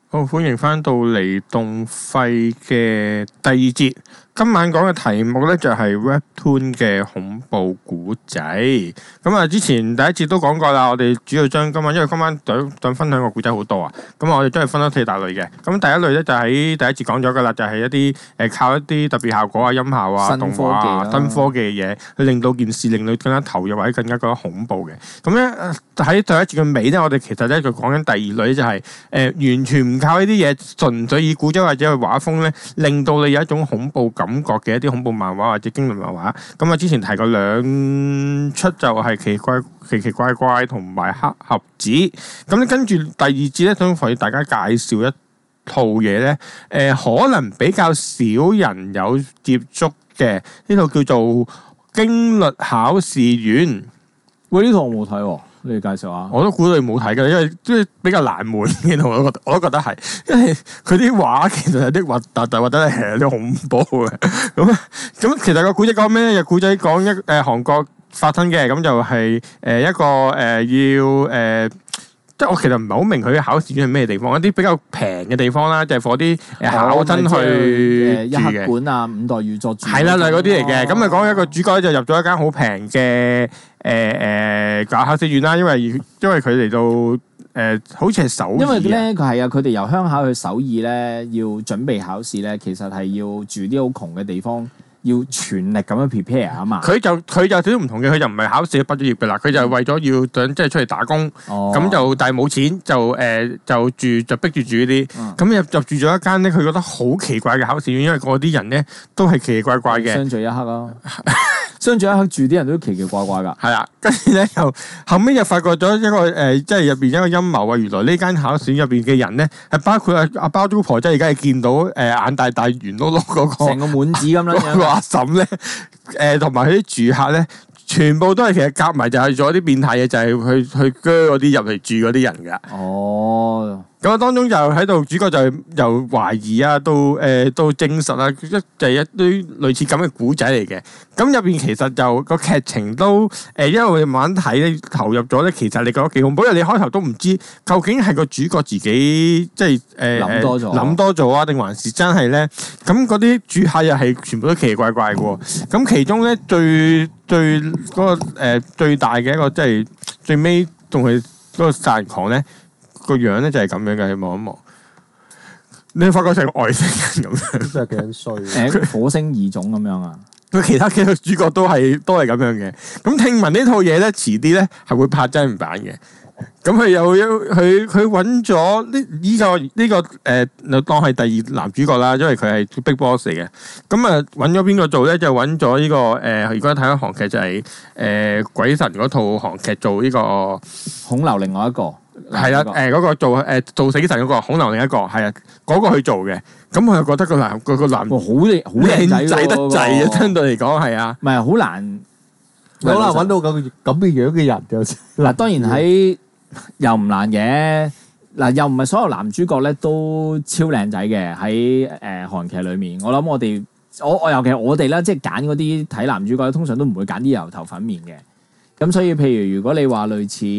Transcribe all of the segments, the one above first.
好，歡迎翻到嚟動廢嘅第二節。今晚講嘅題目咧就係 Webtoon 嘅恐怖故仔。咁啊，之前第一節都講過啦。我哋主要將今晚，因為今晚想分享個故仔好多啊。咁我哋都係分咗四大類嘅。咁第一類咧就喺第一節講咗噶啦，就係一啲靠一啲特別效果啊、音效啊、動畫啊、新科技嘅嘢，去令到件事令到更加投入或者更加覺得恐怖嘅。咁咧喺第一節嘅尾咧，我哋其實咧就講緊第二類，就係完全唔靠呢啲嘢，純粹以古仔或者係畫風咧，令到你有一種恐怖感覺嘅一啲恐怖漫畫或者驚悚漫畫。咁啊，之前提過兩出就係奇奇怪怪同埋黑盒子。咁咧跟住第二節咧，想同大家介紹一套嘢咧，可能比較少人有接觸嘅，呢套叫做《驚慄考試院》。 喂，呢套我冇睇喎。你介紹下， 我都估你冇睇嘅，因為即係比較難悶嘅，我都覺得係，因為佢啲畫其實有啲核突，或者係有啲恐怖嘅。咁其實個古仔講咩咧？古仔講韓國發生嘅，咁就係一個要即係我其實唔係好明佢嘅考試院係咩地方，一啲比較平嘅地方啦，就係 for 啲考生去住嘅。 一客館啊，五代御作住。 係啦，就係嗰啲嚟嘅。咁啊講一個主角咧就入咗一間好平嘅搞考試院啦，因為佢嚟到好似係首爾。因為咧佢係啊，佢哋由鄉下去首爾咧，要準備考試咧，其實係要住啲好窮嘅地方。要全力咁樣 prepare 啊嘛！佢就少少唔同嘅，佢就唔係考試畢咗業嘅啦，佢就係為咗要想即係出嚟打工，咁就但係冇錢就逼住住呢啲，咁入住咗一間咧，佢覺得好奇怪嘅考試院，因為嗰啲人咧都係奇奇怪怪嘅。 相聚一刻咯，相聚一刻住啲人都奇奇怪怪㗎。 係啊，跟住咧又後尾又發覺咗一個即係入邊一個陰謀啊！原來呢間考試院入邊嘅人咧係包括阿包租婆，即係而家係見到眼大大圓碌碌嗰個， 成個滿紙咁啦。 阿嬸咧，同埋佢啲住客咧，全部都係其實夾埋就係做一啲變態嘢，就係去鋸嗰啲入嚟住嗰啲人噶。 哦， 咁啊，當中就喺度，主角就由懷疑啊，到證實啊，就係一堆類似咁嘅古仔嚟嘅。咁入邊其實就個劇情都因為我哋慢慢睇咧，投入咗咧，其實你覺得幾恐怖，因為你開頭都唔知究竟係個主角自己即係諗多咗啊，定還是真係咧？咁嗰啲住客又係全部都奇奇怪怪嘅喎。咁其中咧最大嘅一個即係最尾同佢嗰個殺人狂咧。個樣咧就係咁樣嘅，你望一望，你發覺成個外星人咁樣， 真係幾撚衰。 火星異種咁樣啊！ 佢其他幾個主角都係咁樣嘅。咁聽聞呢套嘢咧，遲啲咧係會拍真人版嘅。咁佢揾咗呢個當係第二男主角啦，因為佢係 Big Boss 嚟嘅。咁啊揾咗邊個做咧？就揾咗呢個如果睇緊韓劇就係鬼神嗰套韓劇做呢個孔劉另外一個。 係啦，嗰個做死神嗰個孔劉另一個係啊，嗰個去做嘅，咁我又覺得個男好靚仔得滯啊，相對嚟講係啊， 唔係好難揾到咁嘅樣嘅人嘅。 嗱，當然喺又唔難嘅，嗱又唔係所有男主角咧都超靚仔嘅喺韓劇裏面。我諗我尤其係我哋啦，即係揀嗰啲睇男主角，通常都唔會揀啲油頭粉面嘅。咁所以，譬如果你話類似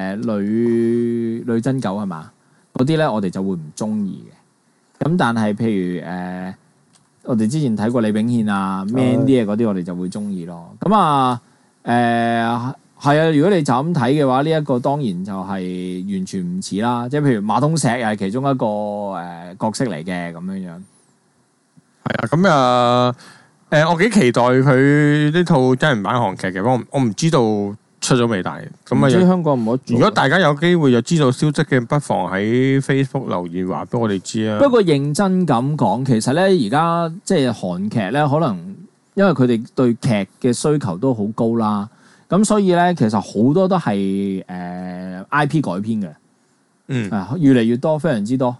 女真狗係嘛嗰啲咧，我哋就會唔中意嘅。咁但係譬如我哋之前睇過李炳憲啊 man 啲嘢嗰啲，我哋就會中意咯。咁啊係啊，如果你就咁睇嘅話，呢一個當然就係完全唔似啦。即係譬如馬東石又係其中一個角色嚟嘅咁樣樣。 係啊，咁啊。我幾期待佢呢套真人版韓劇嘅，我唔知道出咗未，但係咁啊， 香港唔好。 如果大家有機會就知道消息嘅，不妨喺 Facebook 留言話俾我哋知啊。 不過認真咁講，其實咧而家即係韓劇咧，可能因為佢哋對劇嘅需求都好高啦，咁所以咧其實好多都係IP 改編嘅，越嚟越多，非常之多。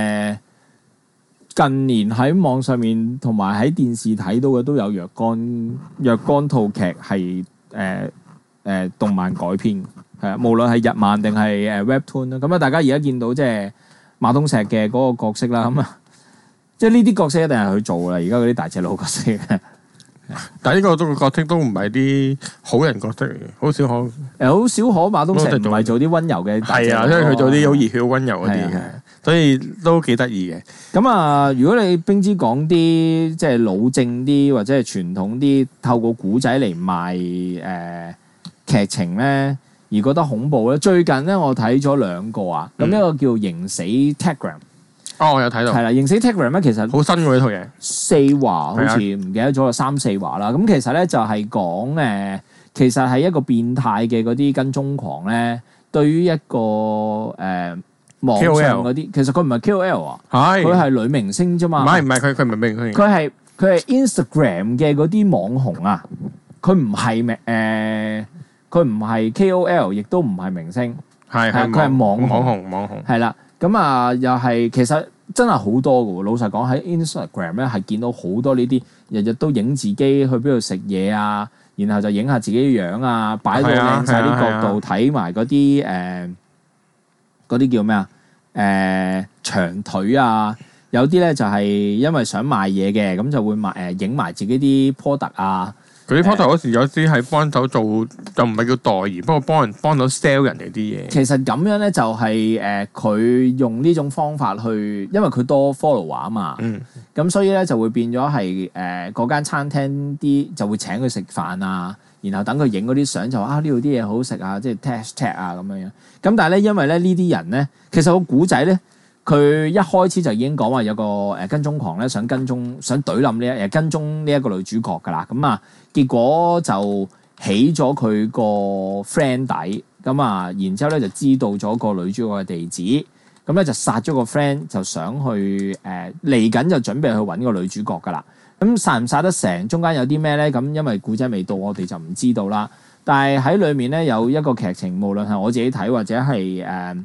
近年喺網上面同埋喺電視睇到嘅都有若干套劇係動漫改編，係啊，無論係日漫定係Webtoon 啦。咁啊，大家而家見到即係馬東石嘅嗰個角色啦，咁啊，即係呢啲角色一定係佢做㗎啦。而家嗰啲大隻佬角色嘅， 但係呢個角色都唔係啲好人角色嚟嘅，好少可。好少可馬東石唔係做啲溫柔嘅， 係啊，因為佢做啲好熱血、溫柔嗰啲嘅。 所以都幾得意嘅。 咁啊，如果你冰之講啲即係老正啲或者係傳統啲，透過古仔嚟賣劇情咧，而覺得恐怖咧，最近咧我睇咗兩個啊，咁一個叫刑死 Telegram。 哦，我有睇到。 係啦，刑死 Telegram 咧，其實好新喎呢套嘢。 四話好似唔記得咗啦，三四話啦。咁其實咧就係講其實係一個變態嘅嗰啲跟蹤狂咧，對於一個網上嗰啲，其實佢唔係 KOL 啊，佢係女明星啫嘛。 唔係佢唔係明星。 佢係 Instagram 嘅嗰啲網紅啊，佢唔係 KOL， 亦都唔係明星，佢係網紅。係啦。咁啊，又係其實真係好多嘅喎。老實講喺 Instagram 咧，係見到好多呢啲，日日都影自己去邊度食嘢啊，然後就影下自己嘅樣啊，擺到靚晒啲角度，睇埋嗰啲叫咩啊？長腿啊，有啲咧就係因為想賣嘢嘅，咁就會影埋自己啲 product 啊。 佢啲 product 嗰時有啲係幫手做，就唔係叫代言，不過幫到 sell 人哋啲嘢。其實咁樣咧就係佢用呢種方法去，因為佢多 follower 啊嘛。咁所以咧就會變咗係嗰間餐廳啲就會請佢食飯啊，然後等佢影嗰啲相就話呢度啲嘢好食啊，即係 tag 啊咁樣。咁但係咧因為咧呢啲人咧，其實個古仔咧。佢一開始就已經講話有個跟蹤狂咧，想懟冧跟蹤呢一個女主角㗎啦。咁啊，結果就起咗佢個 friend 底，咁啊，然之後咧就知道咗個女主角嘅地址，咁咧就殺咗個 friend，就想去嚟緊就準備去揾個女主角㗎啦。咁殺唔殺得成，中間有啲咩咧？咁因為古仔未到，我哋就唔知道啦。但係喺裡面咧有一個劇情，無論係我自己睇或者係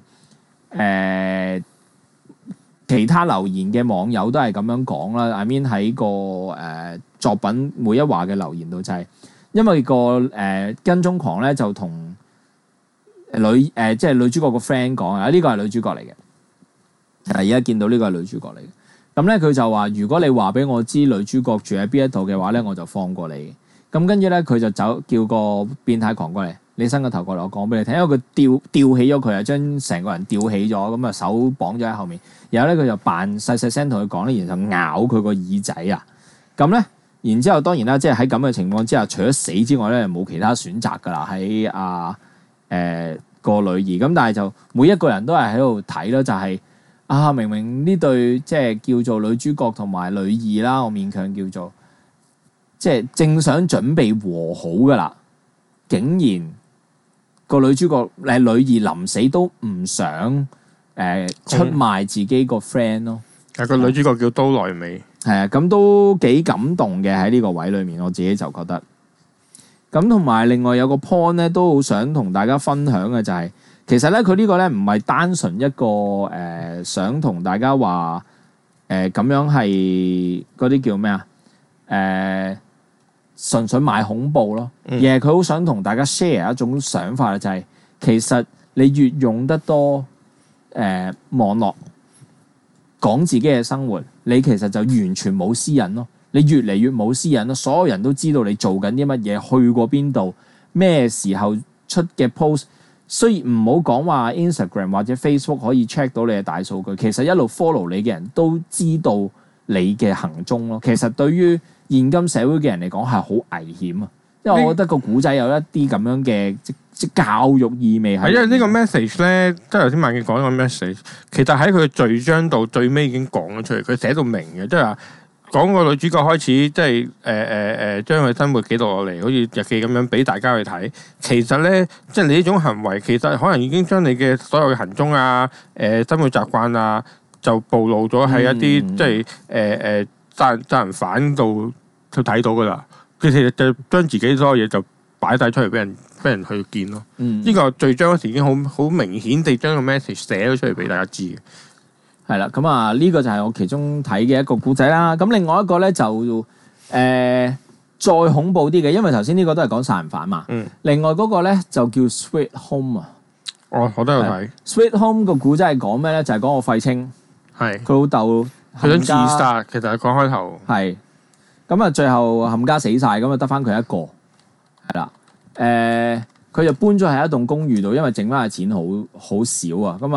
其他留言嘅網友都係咁樣講啦。I mean 喺個作品每一話嘅留言度就係，因為個跟蹤狂咧就同即係女主角個 friend 講啊，呢個係女主角嚟嘅。而家見到呢個係女主角嚟嘅。咁咧佢就話：如果你話俾我知女主角住喺邊一度嘅話咧，我就放過你。咁跟住咧佢就叫個變態狂過嚟。你伸個頭過嚟，我講俾你聽，因為佢吊起咗佢啊，將成個人吊起咗，咁啊手綁咗喺後面，然後咧佢就扮細聲同佢講咧，然後咬佢個耳仔啊，咁咧，然之後當然啦，即係喺咁嘅情況之下，除咗死之外咧，冇其他選擇㗎啦，喺個女兒，咁但係就每一個人都係喺度睇咯，就係明明呢對即係叫做女主角同埋女二啦，我勉強叫做即係正想準備和好㗎啦，竟然〜個女主角女二臨死都唔想出賣自己個 friend 咯。 個女主角叫都來美。 係啊，咁都幾感動嘅喺呢個位裏面，我自己就覺得。咁同埋另外有個 point 咧，都好想同大家分享嘅就係，其實咧佢呢個咧唔係單純一個想同大家話咁樣係嗰啲叫咩啊？純粹賣恐怖咯，而係佢好想同大家 share 一種想法，就係其實你越用得多網絡講自己嘅生活，你其實就完全冇私隱咯。你越嚟越冇私隱咯，所有人都知道你做緊啲乜嘢，去過邊度，咩時候出嘅 post。雖然唔好講話 Instagram 或者 Facebook 可以 check 到你嘅大數據，其實一路 follow 你嘅人都知道你嘅行蹤咯。其實對於現今社會嘅人嚟講係好危險啊，因為我覺得個古仔有一啲咁樣嘅即教育意味係。 因為呢個 message 咧，即係頭先萬傑講個 message，其實喺佢嘅序章度最尾已經講咗出嚟，佢寫到明嘅，即係話講個女主角開始即係將佢生活記錄落嚟，好似日記咁樣俾大家去睇。其實咧，即係你呢種行為，其實可能已經將你嘅所有嘅行蹤啊、生活習慣啊，就暴露咗喺一啲即係殺人犯度。佢睇到噶啦，佢其實就將自己所有嘢就擺晒出嚟俾人去見咯。呢個序章嗰時已經好明顯地將個 message 寫咗出嚟俾大家知嘅。 係啦，咁啊呢個就係我其中睇嘅一個故仔啦。咁另外一個咧就再恐怖啲嘅，因為頭先呢個都係講殺人犯嘛。另外嗰個咧就叫 Sweet Home 啊。 我都有睇。 Sweet Home 個故仔係講咩咧？就係講個廢青，佢老豆佢想自殺，其實係講開頭。 係。咁啊，最後冚家死晒，咁啊得翻佢一個，係啦。佢就搬咗喺一棟公寓度，因為剩翻嘅錢好少啊。咁啊，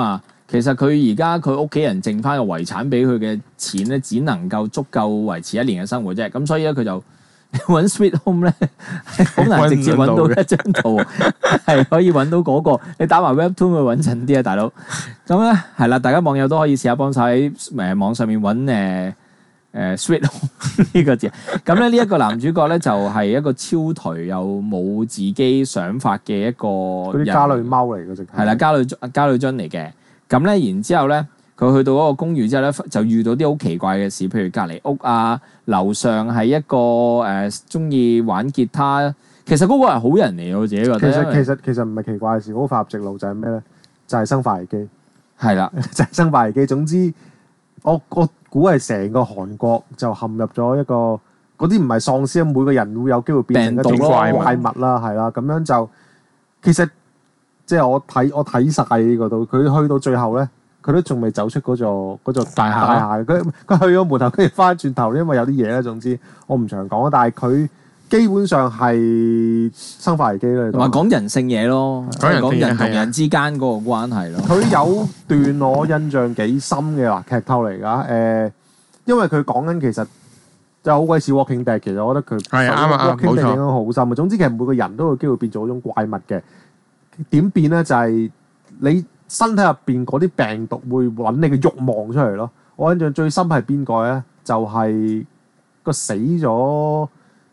其實佢而家佢屋企人剩翻個遺產俾佢嘅錢咧，只能夠足夠維持1年嘅生活啫。咁所以咧，佢就揾 Sweet Home 咧，係好難直接揾到一張圖，係可以揾到嗰個。你打埋 Webtoon 會穩陣啲啊，大佬。咁咧係啦，大家網友都可以試下幫手喺網上面揾Sweet Home 呢個字。咁咧呢一個男主角咧就係一個超頹又冇自己想法嘅一個嗰啲家裏貓嚟嘅，直係啦，家女樽嚟嘅。咁咧，然之後咧，佢去到嗰個公寓之後咧，就遇到啲好奇怪嘅事，譬如隔離屋啊，樓上係一個中意玩吉他。其實嗰個係好人嚟，我自己覺得。 其實唔係奇怪嘅事，嗰個發入直路就係咩咧？就係生化危機。 係啦， 就係生化危機。總之，我估係成個韓國就陷入咗一個嗰啲唔係喪屍，每個人會有機會變成一種怪物啦，係啦。咁樣就其實。即係我睇晒嗰度，佢去到最後咧，佢都仲未走出嗰座大廈。佢去咗門口，跟住翻轉頭，因為有啲嘢咧。總之我唔長講，但係佢基本上係生化危機咧。同埋講人性嘢咯，講人同人之間嗰個關係咯。 佢有段我印象幾深嘅嗱劇透嚟㗎。因為佢講緊其實就好鬼似 Walking Dead。其實我覺得佢係啱啊， Walking Dead 影響好深嘅。總之其實每個人都有機會變做一種怪物嘅。點變咧？就係你身體入邊嗰啲病毒會揾你嘅慾望出嚟咯。我印象最深係邊個咧？就係個死咗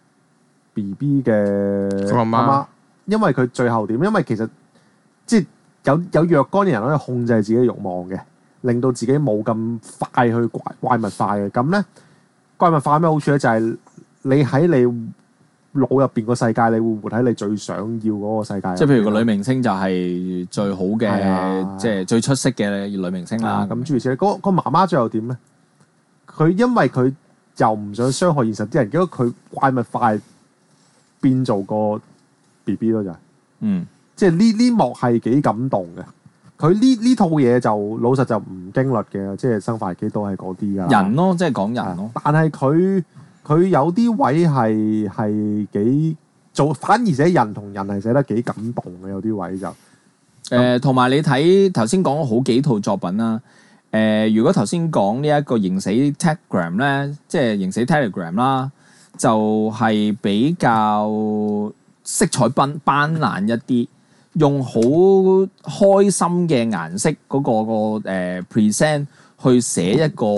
BB 嘅媽媽。因為佢最後點？因為其實即係有若干嘅人可以控制自己嘅慾望嘅，令到自己冇咁快去怪物化嘅。咁咧怪物化有咩好處咧？就係你喺你腦入邊個世界，你會活喺你最想要嗰個世界。 即係譬如個女明星就係最好嘅，即係最出色嘅女明星啦。 咁諸如此類。個媽媽最後點咧？佢因為佢又唔想傷害現實啲人，結果佢怪物化變做個 BB 咯，就係。即係呢幕係幾感動嘅。佢呢套嘢就老實就唔經律嘅，即係生化危機都係嗰啲㗎。 人咯，即係講人咯。 但係佢有啲位係幾做，反而寫人同人係寫得幾感動嘅，有啲位就同埋你睇頭先講咗好幾套作品啦。如果頭先講呢一個刑死 Telegram 咧，即係刑死 Telegram 啦，就係比較色彩斑斕一啲，用好開心嘅顏色嗰個 present 去寫一個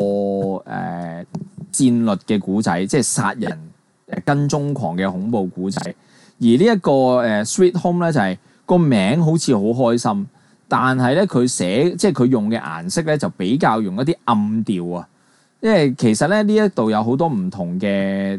戰慄嘅古仔，即係殺人跟蹤狂嘅恐怖古仔。而呢一個Sweet Home 咧就係個名好似好開心，但係咧佢寫即係佢用嘅顏色咧就比較用一啲暗調啊。因為其實咧呢一度有好多唔同嘅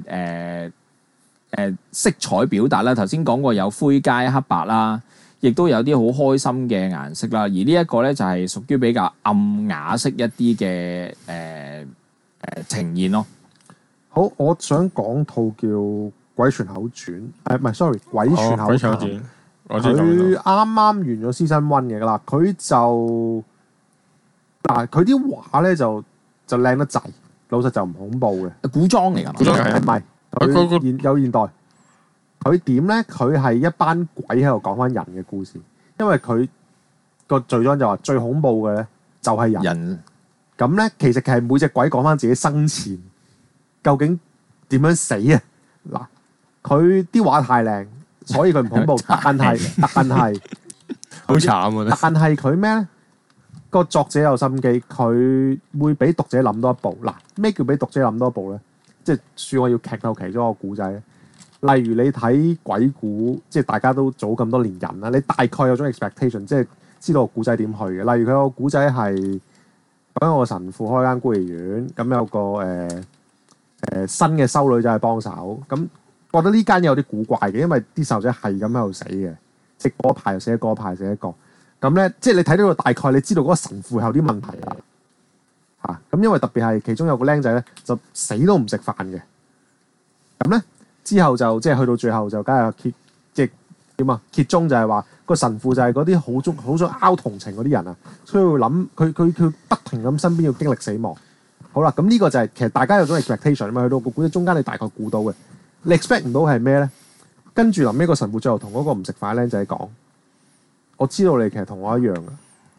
色彩表達啦。頭先講過有灰階黑白啦，亦都有啲好開心嘅顏色啦。而呢一個咧就係屬於比較暗啞色一啲嘅呈現咯。 好，我想講套叫《鬼傳口傳》，唔係 sorry，《鬼傳口傳》。佢啱啱完咗 Season 1嘅啦，佢就嗱佢啲畫咧就靚得滯，老實就唔恐怖嘅， 古裝嚟㗎， 唔係佢有現代。佢點咧？佢係一班鬼喺度講翻人嘅故事，因為佢個序章就話最恐怖嘅咧就係人。咁咧其實係每隻鬼講翻自己生前究竟點樣死啊！嗱，佢啲畫太靚，所以佢唔恐怖。但係好慘啊！ 但係佢咩咧？個作者有心機，佢會俾讀者諗多一步。嗱，咩叫俾讀者諗多一步咧？即係算我要劇透其中一個古仔。例如你睇鬼故，即係大家都早咁多年人啦，你大概有種 expectation， 即係知道個古仔點去嘅。例如佢個古仔係講一個神父開間孤兒院，咁有個新嘅修女仔去幫手，咁覺得呢間嘢有啲古怪嘅，因為啲細路仔係咁喺度死嘅，即係嗰一排又死一個，嗰一排死一個。咁咧，即係你睇到個大概，你知道嗰個神父有啲問題啦嚇。咁因為特別係其中有個僆仔咧，就死都唔食飯嘅。咁咧之後就即係去到最後就梗係即係點啊？揭盅就係話個神父就係嗰啲好想拗同情嗰啲人啊，所以會諗佢不停咁身邊要經歷死亡。好啦，咁呢個就係其實大家有種 expectation 啊嘛，去到個故事中間你大概估到嘅，你 expect 唔到係咩咧？跟住臨尾個神父最後同嗰個唔食飯嘅僆仔講：我知道你其實同我一樣嘅，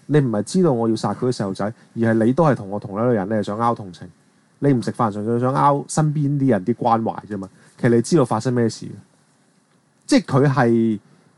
你唔係知道我要殺嗰啲細路仔，而係你都係同我同一類人，你係想拗同情。你唔食飯，純粹想拗身邊啲人啲關懷啫嘛。其實你知道發生咩事嘅，即係佢係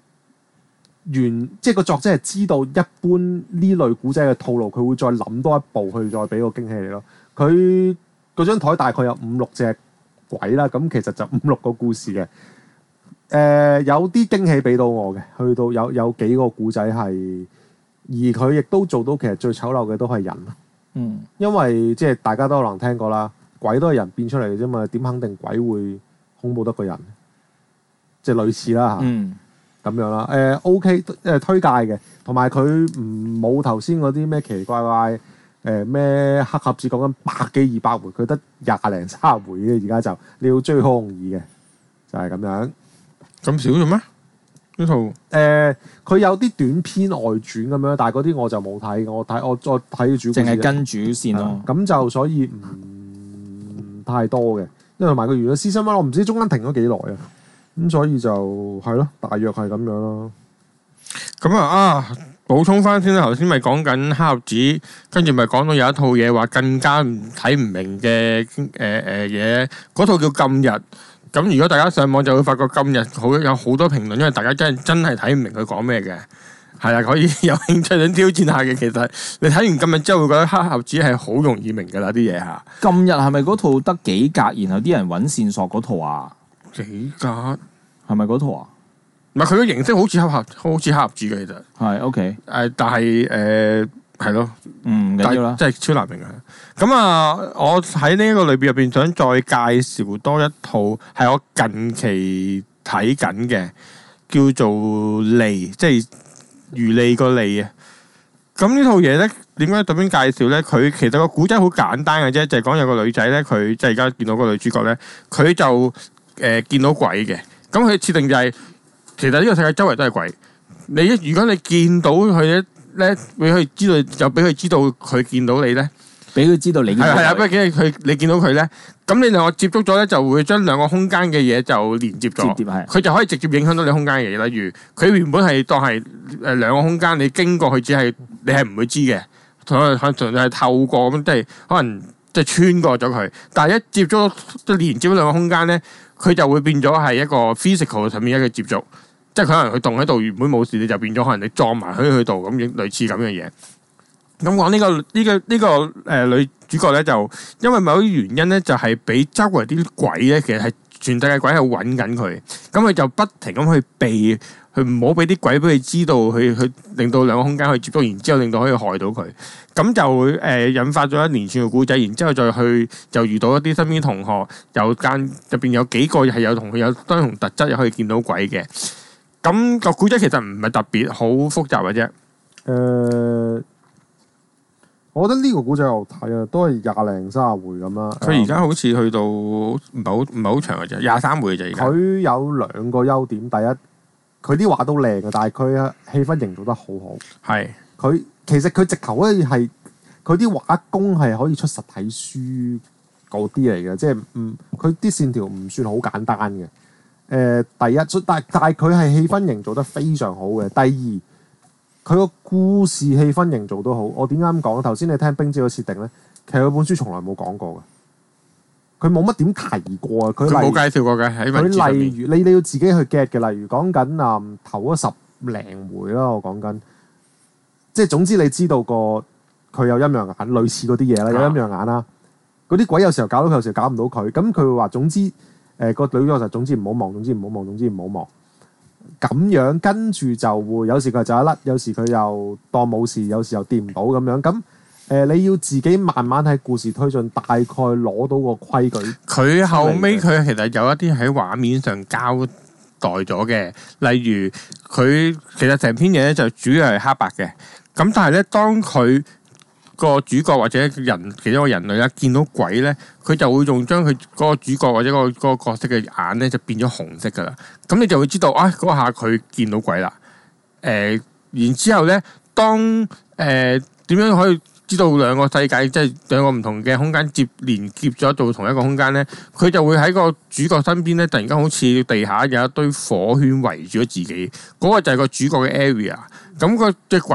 即係個作者係知道一般呢類古仔嘅套路，佢會再諗多一步去再俾個驚喜你咯。佢嗰張台大概有5-6隻鬼啦，咁其實就5-6個故事嘅。有啲驚喜俾到我嘅，去到有幾個古仔係，而佢亦都做到其實最醜陋嘅都係人。因為即係大家都可能聽過啦，鬼都係人變出嚟嘅啫嘛，點肯定鬼會恐怖得過人？即係類似啦嚇，咁樣啦。OK， 推介嘅，同埋佢唔冇頭先嗰啲咩奇奇怪怪咩黑盒子講緊100幾200回，佢得20零30回嘅，而家就你要追好容易嘅，就係咁樣。 咁少咗咩？呢套佢有啲短篇外傳咁樣，但係嗰啲我就冇睇，我睇主， 淨係跟主線咯。 咁就所以唔太多嘅，因為同埋佢完咗season 1，我唔知中間停咗幾耐啊。咁所以就係咯，大約係咁樣咯。 咁補充翻先啦，頭先咪講緊黑盒子，跟住咪講到有一套嘢話更加睇唔明嘅嘢，嗰套叫《禁日》。咁如果大家上網就會發覺今日有好多評論，因為大家真係睇唔明佢講咩嘅，係啦，可以有興趣想挑戰下嘅。其實你睇完今日之後會覺得黑盒子係好容易明㗎啦啲嘢嚇。 今日係咪嗰套得幾格，然後啲人揾線索嗰套啊？ 幾格係咪嗰套啊？ 唔係，佢嘅形式好似黑盒子嘅，其實係 OK。 但係係咯， 唔緊要啦， 真係超難明嘅。咁我喺呢一個類別入邊想再介紹多一套係我近期睇緊嘅，叫做利，即係魚利個利啊。咁呢套嘢咧，點解特別介紹咧？佢其實個古仔好簡單嘅啫，就係講有個女仔咧，佢即係而家見到個女主角咧，佢就見到鬼嘅。咁佢設定就係，其實呢個世界周圍都係鬼。如果你見到佢咧，俾佢知道，就俾佢知道佢見到你咧， 俾佢知道你係啊，不過你見到佢咧，咁你兩個接觸咗咧，就會將兩個空間嘅嘢就連接咗，佢就可以直接影響到你空間嘅嘢。例如佢原本係當係兩個空間，你經過佢只係你係唔會知嘅，可能係透過咁，即係可能即係穿過咗佢。但係一接觸即係連接咗兩個空間咧，佢就會變咗係一個 physical 上面一個接觸。即係可能佢動喺度，原本冇事，你就變咗可能你撞埋喺佢度咁樣，類似咁嘅嘢。咁講呢個女主角咧，就因為某啲原因咧，就係俾周圍啲鬼咧，其實係全世界鬼係揾緊佢，咁佢就不停咁去避，佢唔好俾啲鬼俾佢知道，去令到兩個空間去接觸，然之後令到可以害到佢，咁就會引發咗一連串嘅故仔，然之後再去就遇到一啲身邊同學，入邊有幾個係有同佢有相同特質，又可以見到鬼嘅。咁個古仔其實唔係特別好複雜嘅啫。 我覺得呢個古仔我睇啊，都係20零30回咁啦。 佢而家好似去到唔係好長嘅啫，23回嘅啫。而家佢有2個優點，第一佢啲畫都靚嘅，但係佢氣氛營造得好好。 係其實佢直頭咧係佢啲畫工係可以出實體書嗰啲嚟嘅，即係佢啲線條唔算好簡單嘅。第一，但係佢係氣氛營造得非常好嘅。第二，佢個故事氣氛營造都好。我點解咁講？頭先你聽冰姐嘅設定咧，其實佢本書從來冇講過嘅，佢冇乜點提過啊。佢冇介紹過嘅喺文字上面。 佢例如你要自己去 get 嘅，例如講緊頭嗰10零回啦，我講緊，即係總之你知道佢有陰陽眼，類似嗰啲嘢啦，有陰陽眼啦。嗰啲鬼有時候搞到佢，有時候搞唔到佢。咁佢會話總之。個女咗就總之唔好望，總之唔好望，總之唔好望。咁樣跟住就會有時佢就一甩，有時佢又當冇事，有時又掂唔到咁樣。咁你要自己慢慢喺故事推進，大概攞到個規矩。 佢後尾佢其實有一啲喺畫面上交代咗嘅，例如佢其實成篇嘢咧就主要係黑白嘅。咁但係咧，當佢個主角或者其中一個人類咧，見到鬼咧，佢就會用將佢嗰個主角或者嗰個角色嘅眼咧，就變咗紅色噶啦。咁你就會知道啊，嗰下佢見到鬼啦。然之後咧，當點樣可以知道兩個世界即係兩個唔同嘅空間連接咗做同一個空間咧？佢就會喺個主角身邊咧，突然間好似地下有一堆火圈圍住咗自己，嗰個就係個主角嘅 area。咁個隻鬼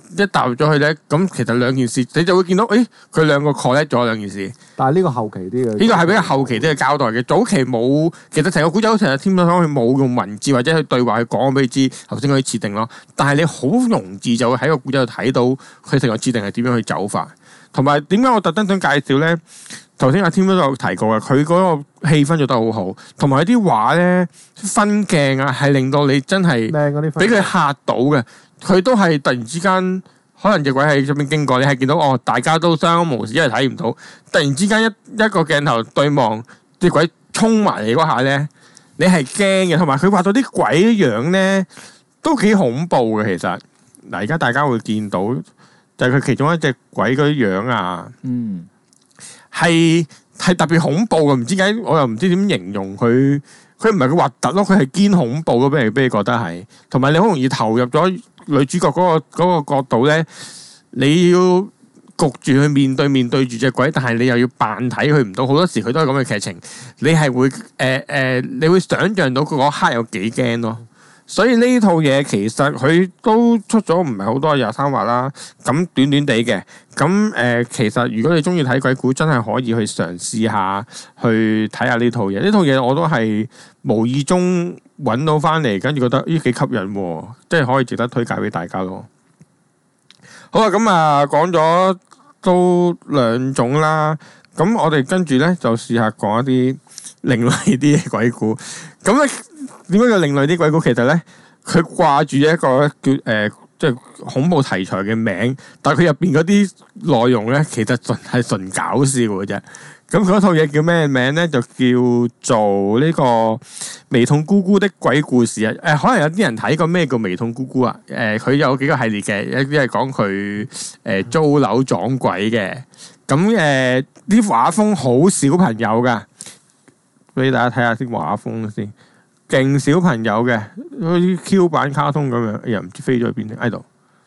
一踏入咗去咧，咁其實兩件事你就會見到，佢兩個 connect 咗兩件事。 但係呢個後期啲嘅， 呢個係比較後期啲嘅交代嘅，早期冇，其實成個古仔好似係添咗講，佢冇用文字或者去對話去講俾你知頭先嗰啲設定咯。但係你好容易就會喺個古仔度睇到佢成個設定係點樣去走法，同埋點解我特登想介紹咧？頭先阿添都有提過嘅，佢嗰個氣氛做得好好，同埋啲畫咧分鏡啊，係令到你真係靚嗰啲俾佢嚇到嘅。佢都係突然之間，可能隻鬼喺側邊經過，你係見到大家都相安無事，因為睇唔到。突然之間一個鏡頭對望，隻鬼衝埋嚟嗰下咧，你係驚嘅。同埋佢畫到啲鬼樣咧，都幾恐怖嘅。其實嗱，而家大家會見到就係佢其中一隻鬼嗰啲樣啊。係特別恐怖嘅，唔知點解我又唔知點形容佢。佢唔係佢核突咯，佢係堅恐怖咯，俾你覺得係。同埋你好容易投入咗女主角嗰個角度咧，你要焗住去面對住隻鬼，但係你又要扮睇佢唔到。好多時佢都係咁嘅劇情，你係會你會想像到佢嗰刻有幾驚咯。所以呢套嘢其實佢都出咗唔係好多23話啦，咁短短地嘅。咁其實如果你中意睇鬼故，真係可以去嘗試下去睇下呢套嘢。呢套嘢我都係無意中揾到翻嚟，跟住覺得幾吸引喎，即係可以值得推介俾大家咯。好啦，咁講咗都2種啦，咁我哋跟住咧就試下講一啲另類啲嘅鬼故。咁咧點解叫另類啲鬼故？其實咧佢掛住一個叫即係恐怖題材嘅名，但係佢入邊嗰啲內容咧，其實純搞笑嘅啫。咁佢嗰套嘢叫咩名咧？就叫做呢個微痛姑姑的鬼故事啊！可能有啲人睇過咩叫微痛姑姑啊？佢有幾個系列嘅，一啲係講佢租樓撞鬼嘅。咁啲畫風好小朋友噶，俾大家睇下啲畫風先。勁小朋友嘅，好似 Q 版卡通咁樣，又唔知飛咗去邊咧喺度。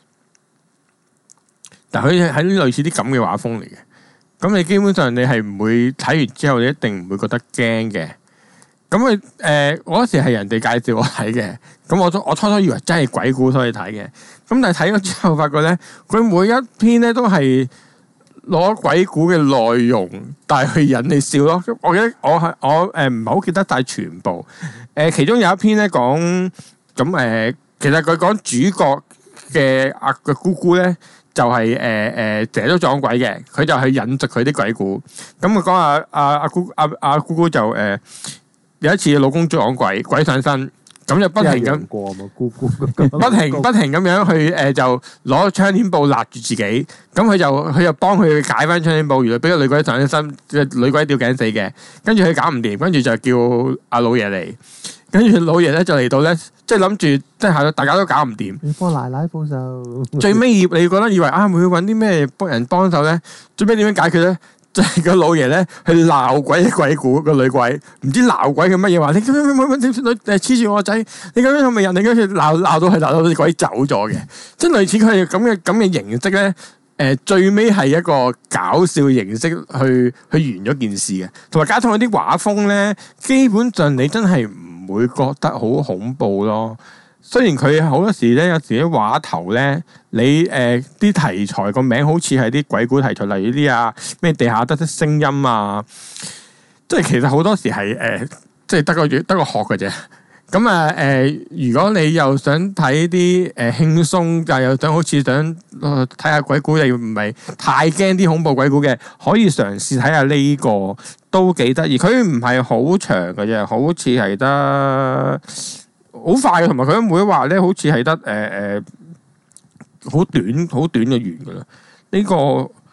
但係佢係類似啲咁嘅畫風嚟嘅。咁你基本上你係唔會睇完之後，你一定唔會覺得驚嘅。咁佢我嗰時係人哋介紹我睇嘅。咁我初初以為真係鬼故所以睇嘅。咁但係睇咗之後，發覺咧，佢每一篇咧都係攞鬼故嘅內容，但係去引你笑咯。我記得我唔係好記得晒全部。其中有一篇咧講咁其實佢講主角嘅個姑姑咧，就係成日都撞鬼嘅，佢就去引述佢啲鬼故。咁佢講阿姑姑就有一次老公撞鬼上身。咁就不停咁過嘛，姑姑不停咁樣去就攞窗簾布勒住自己，咁佢就幫佢解翻窗簾布，原來俾個女鬼上咗身，女鬼吊頸死嘅，跟住佢搞唔掂，跟住就叫阿老爺嚟，跟住老爺咧就嚟到咧，即係諗住即係大家都搞唔掂， 你幫奶奶報仇。 最尾你覺得以為會揾啲咩人幫手咧，最尾點樣解決咧？就係個老爺咧去鬧鬼嘅鬼故，個女鬼唔知鬧鬼嘅乜嘢話，你咁樣黐住我仔，你咁樣係咪人哋跟住鬧到啲鬼走咗嘅，即係類似佢係咁嘅形式咧。最尾係一個搞笑嘅形式去完咗件事嘅，同埋加上嗰啲畫風咧，基本上你真係唔會覺得好恐怖咯。雖然佢好多時咧，有時啲畫頭咧，你啲題材個名好似係啲鬼故題材，例如啲咩地下得的聲音啊，即係其實好多時係即係得個殼嘅啫。咁如果你又想睇啲輕鬆，但又想好似想睇下鬼故，又唔係太驚啲恐怖鬼故嘅，可以嘗試睇下呢個都幾得意。佢唔係好長嘅啫，好似係得。好快嘅，同埋佢每一話咧，好似係得好短就完噶啦。呢個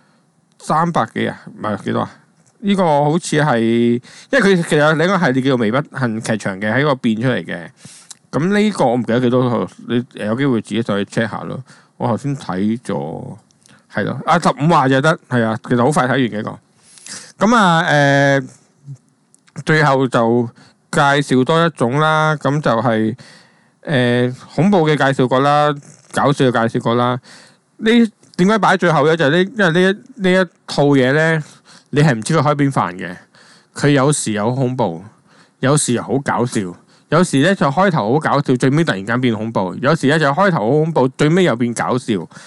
300幾啊，唔係幾多啊？呢個好似係，因為佢其實另一個系列叫做微不幸劇場嘅，喺個變出嚟嘅。咁呢個我唔記得幾多號，你有機會自己再去 check 下咯。我頭先睇咗，係咯，15話就得，係啊，其實好快睇完嘅一個。咁最後就介紹多一種啦，咁就係恐怖嘅介紹過啦，搞笑嘅介紹過啦。呢點解擺最後咧？就係因為呢一套嘢咧，你係唔知佢開邊範嘅。佢有時有恐怖，有時又好搞笑，有時咧就開頭好搞笑，最尾突然間變恐怖；有時咧就開頭好恐怖，最尾又變搞笑。咁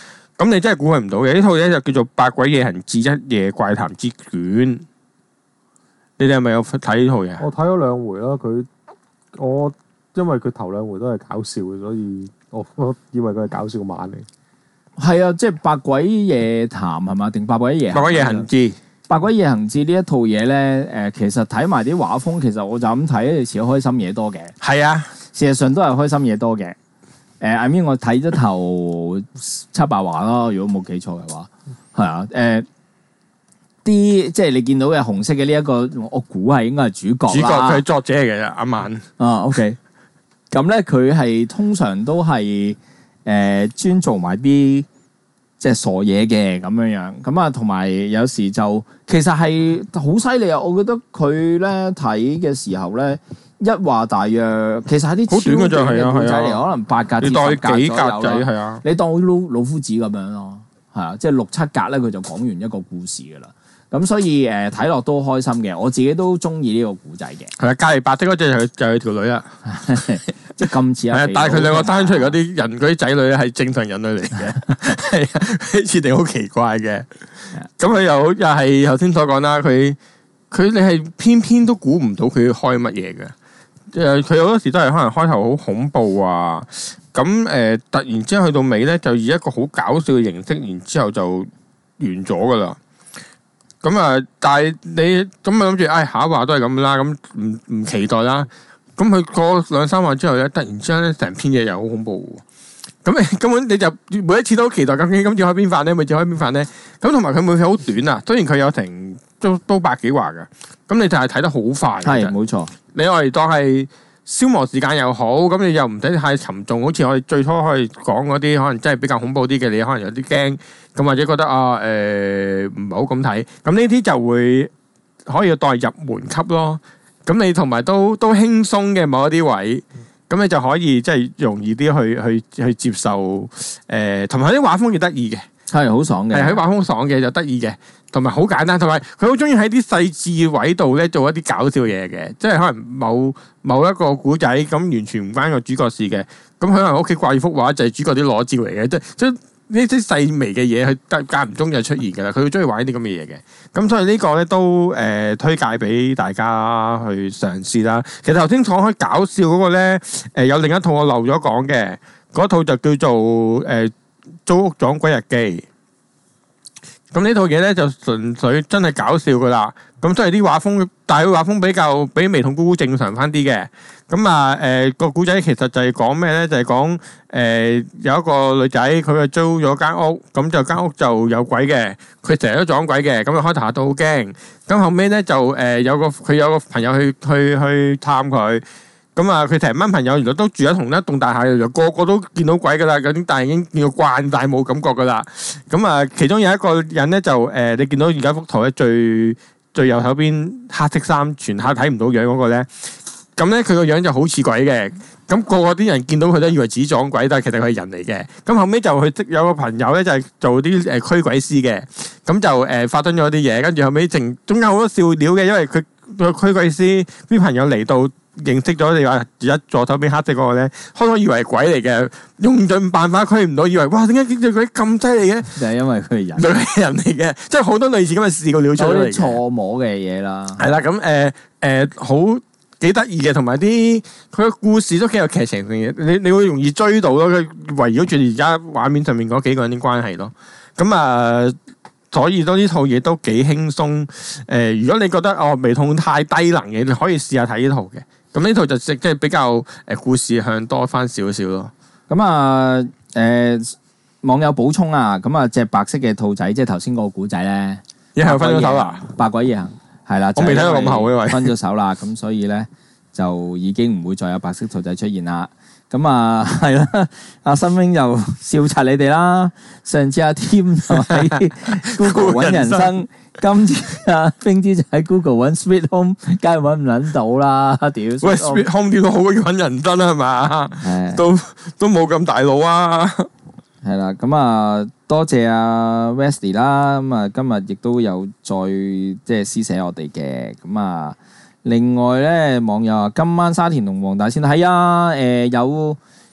咁你真係估佢唔到嘅。呢套嘢就叫做《百鬼夜行志一夜怪談之卷》。你哋係咪有睇呢套嘢？ 我睇咗2回啦，我因為佢頭2回都係搞笑嘅，所以我以為佢係搞笑漫嚟。 係啊，即係《百鬼夜談》係嘛？定《百鬼夜百鬼夜行志》。《 百鬼夜行志》呢一套嘢咧，其實睇埋啲畫風，其實我就咁睇，似開心嘢多嘅。 係啊， 事實上都係開心嘢多嘅。I mean 我睇咗頭7、8話咯，如果冇記錯嘅話，係啊。啲即係你見到嘅紅色嘅呢一個，我估係應該係主角啦。 主角佢係作者嚟嘅阿曼。 OK。咁咧佢係通常都係專做埋啲即係傻嘢嘅咁樣樣。咁啊，同埋有時就其實係好犀利啊！我覺得佢咧睇嘅時候咧，一話大約其實係啲超短嘅故仔嚟，可能8格至10格左右啦。你當幾格仔係啊？你當老夫子咁樣咯，係啊，即係6、7格咧，佢就講完一個故事噶啦。咁所以睇落都開心嘅，我自己都中意呢個古仔嘅。係啊， 隔離白的嗰隻就係條女啦， 即係咁似啊！ 但係佢兩個單出嚟嗰啲人嗰啲仔女係正常人類嚟嘅，係啊，設定好奇怪嘅。咁佢又係頭先所講啦，佢你係偏偏都估唔到佢開乜嘢嘅。佢好多時都係可能開頭好恐怖啊，咁突然之間去到尾咧，就以一個好搞笑嘅形式，然之後就完咗噶啦。咁啊，但係你咁啊諗住，下一話都係咁啦，咁唔期待啦。咁佢過2、3話之後咧，突然之間咧，成篇嘢又好恐怖喎。咁你根本你就每一次都好期待，究竟今次開邊範咧？每次開邊範咧？咁同埋佢每次好短啊，雖然佢有成都百幾話㗎，咁你就係睇得好快。 係冇錯， 你我哋當係消磨時間又好，咁你又唔使太沉重。好似我哋最初可以講嗰啲，可能真係比較恐怖啲嘅，你可能有啲驚，咁或者覺得唔係好咁睇。咁呢啲就會可以代入門級咯。咁你同埋都輕鬆嘅某一啲位，咁你就可以即係容易啲去接受。同埋啲畫風幾得意嘅， 係好爽嘅， 係喺畫風爽嘅就得意嘅。同埋好簡單，同埋佢好中意喺啲細緻位度咧做一啲搞笑嘢嘅，即係可能某一個古仔咁完全唔關個主角事嘅，咁可能屋企掛住幅畫就係主角啲裸照嚟嘅，即係呢啲細微嘅嘢，佢間唔中就出現㗎啦。佢好中意玩呢啲咁嘅嘢嘅，咁所以呢個咧都推介俾大家去嘗試啦。其實頭先講開搞笑嗰個咧，有另一套我漏咗講嘅，嗰套就叫做租屋撞鬼日記。咁呢套嘢咧就純粹真係搞笑噶啦，咁所以啲畫風，但係佢畫風比微痛姑姑正常翻啲嘅。咁個古仔其實就係講咩咧？就係講有一個女仔，佢就租咗間屋，咁就間屋就有鬼嘅，佢成日都撞鬼嘅。咁佢開頭下都好驚，咁後尾咧就有個朋友去探佢。咁啊，佢成班朋友原來都住喺同一棟大廈，就個個都見到鬼噶啦，咁但係已經見到慣，但係冇感覺噶啦。咁啊，其中有一個人咧就你見到而家幅圖咧最右手邊黑色衫，全黑睇唔到樣嗰個咧，咁咧佢個樣就好似鬼嘅。咁個個啲人見到佢都以為自己撞鬼，但係其實佢係人嚟嘅。咁後尾就去有個朋友咧就係做啲驅鬼師嘅，咁就發生咗啲嘢，跟住後尾中間好多笑料嘅，因為佢個驅鬼師啲朋友嚟到。認識咗你話而家左手邊黑色嗰個咧，開頭以為係鬼嚟嘅，用盡辦法驅唔到，以為哇點解隻鬼咁犀利嘅？ 就係因為佢係人， 佢係人嚟嘅，即係好多類似咁嘅事個料出嚟嘅。 有啲錯摸嘅嘢啦， 係啦，咁好幾得意嘅，同埋啲佢嘅故事都幾有劇情性嘅，你會容易追到咯。佢圍繞住而家畫面上面嗰幾個人啲關係咯。咁所以呢套嘢都幾輕鬆。如果你覺得微痛太低能嘅，你可以試下睇呢套嘅。咁呢套就即係比較故事向多翻少少咯。 咁網友補充啊，咁隻白色嘅兔仔，即係頭先嗰個古仔咧， 一係分咗手啦， 百鬼夜行係啦， 我未睇到咁後嘅位， 分咗手啦，咁所以咧就已經唔會再有白色兔仔出現啦。咁係啦，阿新兵又笑柒你哋啦。上次阿添就喺 Google 揾人生，今次阿兵之就喺 Google 揾 Sweet Home，梗係揾唔撚到啦。屌！ 喂 ，Sweet Home 點都好過揾人生啦，係嘛？都冇咁大腦啊！ 係啦，咁多謝阿 Wesley 啦。咁今日亦都有再即係施捨我哋嘅。咁另外咧，網友話今晚沙田龍王大仙係啊，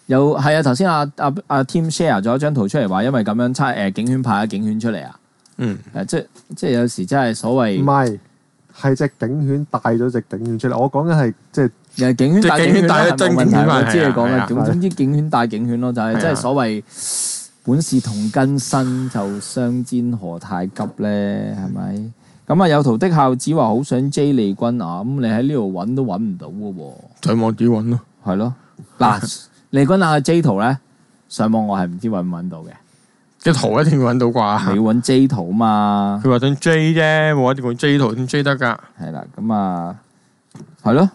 有係啊，頭先阿 Tim share 咗一張圖出嚟話，因為咁樣警犬派咗警犬出嚟啊。即係有時真係所謂唔係係隻警犬帶咗隻警犬出嚟。我講緊係即係警犬帶警犬係冇問題，我知你講嘅。總之警犬帶警犬咯，就係即係所謂本是同根生，就相煎何太急咧？係咪？咁啊，有圖的孝子話好想追利君啊，咁你喺呢度揾都揾唔到嘅喎。 上網點揾咯？ 係咯，嗱，利君啊 J 圖咧，上網我係唔知揾唔揾到嘅。 啲圖一定要揾到啩？ 你要揾 J 圖嘛？ 佢話想追啫，冇一定要追圖先追得㗎。 係啦，咁啊，係咯，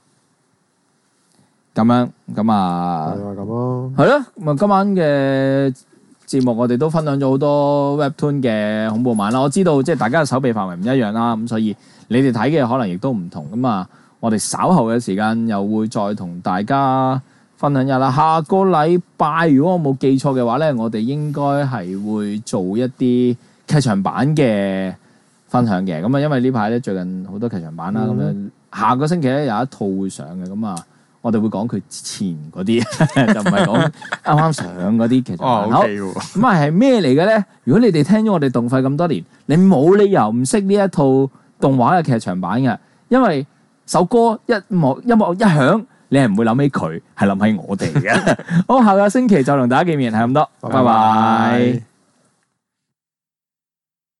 咁啊， 係咁咯。 係咯，咁啊，今晚嘅節目我哋都分享咗好多 Webtoon 嘅恐怖漫啦。我知道即係大家嘅手臂範圍唔一樣啦，咁所以你哋睇嘅可能亦都唔同。咁啊，我哋稍後嘅時間又會再同大家分享一下啦。下個禮拜如果我冇記錯嘅話咧，我哋應該係會做一啲劇場版嘅分享嘅。咁啊，因為呢排咧最近好多劇場版啦，咁樣下個星期咧有一套會上嘅。咁啊，我哋會講佢之前嗰啲，就唔係講啱啱上嗰啲劇場版。好，咁啊係咩嚟嘅咧？如果你哋聽咗我哋動廢咁多年，你冇理由唔識呢一套動畫嘅劇場版嘅，因為首歌音樂一響，你係唔會諗起佢，係諗起我哋嘅。好，下個星期就同大家見面，係咁多，拜拜。